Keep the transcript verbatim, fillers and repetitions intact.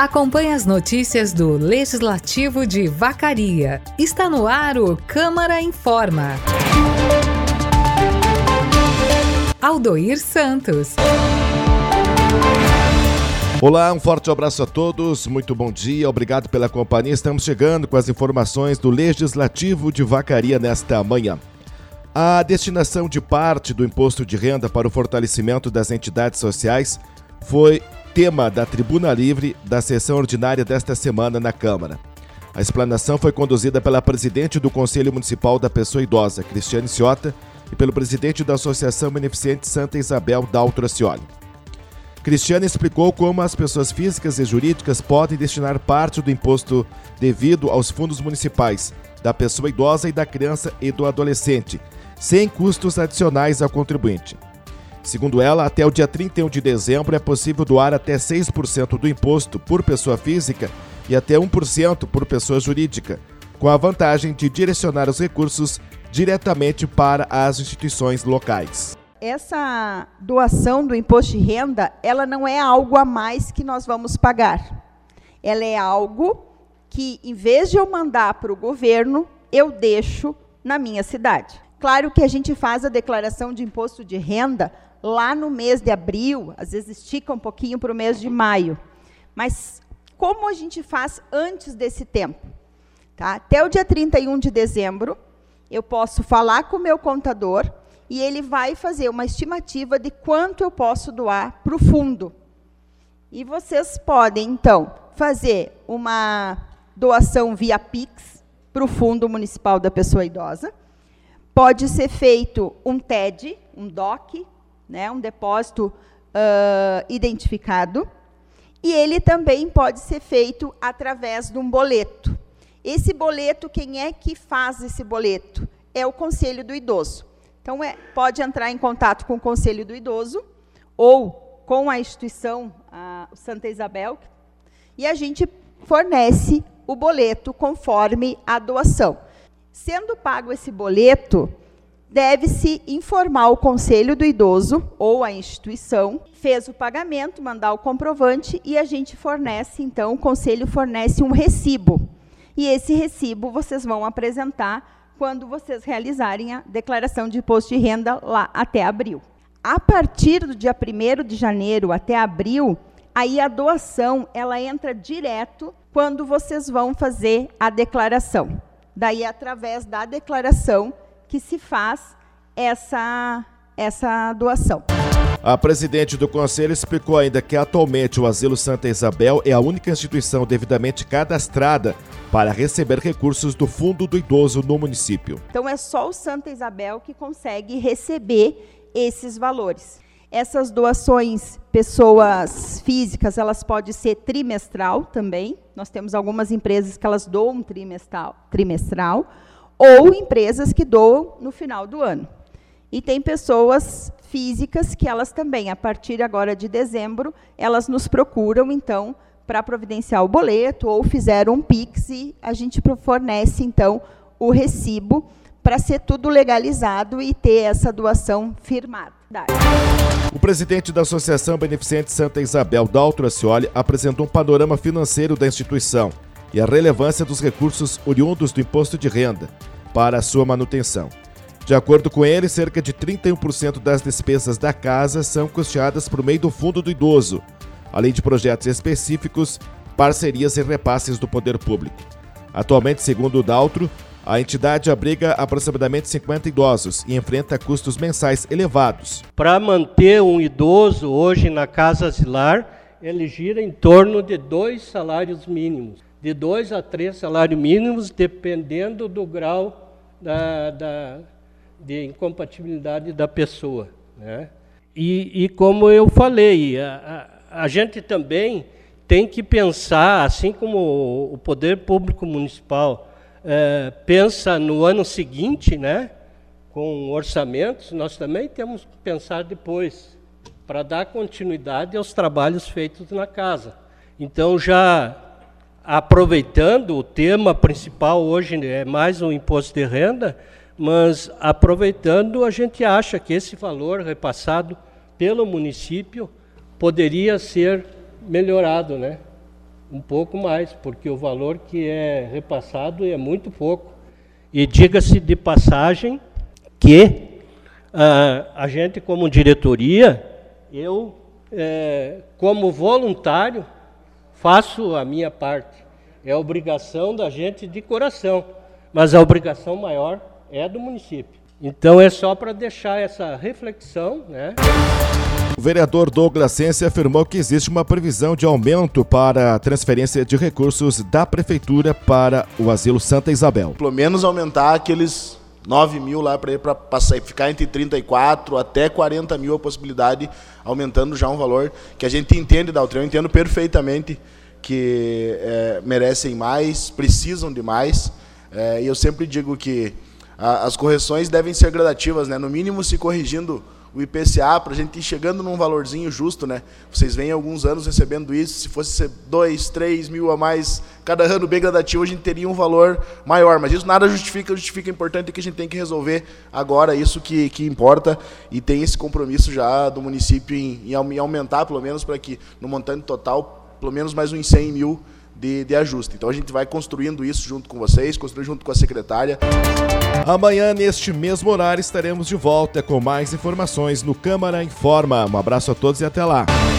Acompanhe as notícias do Legislativo de Vacaria. Está no ar o Câmara Informa. Aldoir Santos. Olá, um forte abraço a todos, muito bom dia, obrigado pela companhia. Estamos chegando com as informações do Legislativo de Vacaria nesta manhã. A destinação de parte do imposto de renda para o fortalecimento das entidades sociais foi tema da Tribuna Livre da sessão ordinária desta semana na Câmara. A explanação foi conduzida pela presidente do Conselho Municipal da Pessoa Idosa, Cristiane Ciota, e pelo presidente da Associação Beneficente Santa Isabel, Daltro Ascioli. Cristiane explicou como as pessoas físicas e jurídicas podem destinar parte do imposto devido aos fundos municipais da pessoa idosa e da criança e do adolescente, sem custos adicionais ao contribuinte. Segundo ela, até o dia trinta e um de dezembro é possível doar até seis por cento do imposto por pessoa física e até um por cento por pessoa jurídica, com a vantagem de direcionar os recursos diretamente para as instituições locais. Essa doação do imposto de renda, ela não é algo a mais que nós vamos pagar. Ela é algo que, em vez de eu mandar para o governo, eu deixo na minha cidade. Claro que a gente faz a declaração de imposto de renda lá no mês de abril, às vezes estica um pouquinho para o mês de maio. Mas como a gente faz antes desse tempo? Tá? Até o dia trinta e um de dezembro, eu posso falar com o meu contador e ele vai fazer uma estimativa de quanto eu posso doar para o fundo. E vocês podem, então, fazer uma doação via Pix para o Fundo Municipal da Pessoa Idosa. Pode ser feito um T E D, um D O C, né, um depósito uh, identificado, e ele também pode ser feito através de um boleto. Esse boleto, quem é que faz esse boleto? É o Conselho do Idoso. Então, é, pode entrar em contato com o Conselho do Idoso ou com a instituição, a Santa Isabel, e a gente fornece o boleto conforme a doação. Sendo pago esse boleto, deve-se informar o Conselho do Idoso ou a instituição, fez o pagamento, mandar o comprovante e a gente fornece, então, o Conselho fornece um recibo. E esse recibo vocês vão apresentar quando vocês realizarem a declaração de imposto de renda lá até abril. A partir do dia primeiro de janeiro até abril, aí a doação ela entra direto quando vocês vão fazer a declaração. Daí, através da declaração, que se faz essa, essa doação. A presidente do Conselho explicou ainda que atualmente o Asilo Santa Isabel é a única instituição devidamente cadastrada para receber recursos do Fundo do Idoso no município. Então é só o Santa Isabel que consegue receber esses valores. Essas doações, pessoas físicas, elas podem ser trimestral também. Nós temos algumas empresas que elas doam trimestral, trimestral ou empresas que doam no final do ano. E tem pessoas físicas que elas também, a partir agora de dezembro, elas nos procuram, então, para providenciar o boleto, ou fizeram um Pix, e a gente fornece, então, o recibo para ser tudo legalizado e ter essa doação firmada. O presidente da Associação Beneficente Santa Isabel, Daltro Ascioli, apresentou um panorama financeiro da instituição e a relevância dos recursos oriundos do imposto de renda para a sua manutenção. De acordo com ele, cerca de trinta e um por cento das despesas da casa são custeadas por meio do Fundo do Idoso, além de projetos específicos, parcerias e repasses do poder público. Atualmente, segundo o Daltro, a entidade abriga aproximadamente cinquenta idosos e enfrenta custos mensais elevados. Para manter um idoso hoje na casa asilar, ele gira em torno de dois salários mínimos, de dois a três salários mínimos, dependendo do grau da, da, de incompatibilidade da pessoa, né? E, e como eu falei, a, a, a gente também tem que pensar, assim como o poder público municipal É, pensa no ano seguinte, né, com orçamentos, nós também temos que pensar depois, para dar continuidade aos trabalhos feitos na casa. Então, já aproveitando, o tema principal hoje é mais o imposto de renda, mas aproveitando, a gente acha que esse valor repassado pelo município poderia ser melhorado, né? um pouco mais, porque o valor que é repassado é muito pouco. E diga-se de passagem que uh, a gente, como diretoria, eu, é, como voluntário, faço a minha parte. É obrigação da gente de coração, mas a obrigação maior é do município. Então é só para deixar essa reflexão, né? O vereador Douglas Sense afirmou que existe uma previsão de aumento para a transferência de recursos da Prefeitura para o Asilo Santa Isabel. Pelo menos aumentar aqueles nove mil lá para ir para passar, ficar entre trinta e quatro até quarenta mil a possibilidade, aumentando já um valor que a gente entende, Daltri, eu entendo perfeitamente que é, merecem mais, precisam de mais, é, e eu sempre digo que a, as correções devem ser gradativas, né? No mínimo se corrigindo o I P C A, para a gente ir chegando num valorzinho justo, né? Vocês vêm alguns anos recebendo isso, se fosse ser dois, três mil a mais, cada ano bem gradativo, a gente teria um valor maior, mas isso nada justifica, justifica é importante que a gente tem que resolver agora, isso que, que importa, e tem esse compromisso já do município em, em aumentar, pelo menos, para que no montante total, pelo menos mais uns cem mil de, de ajuste. Então a gente vai construindo isso junto com vocês, construindo junto com a secretária. Amanhã, neste mesmo horário, estaremos de volta com mais informações no Câmara Informa. Um abraço a todos e até lá.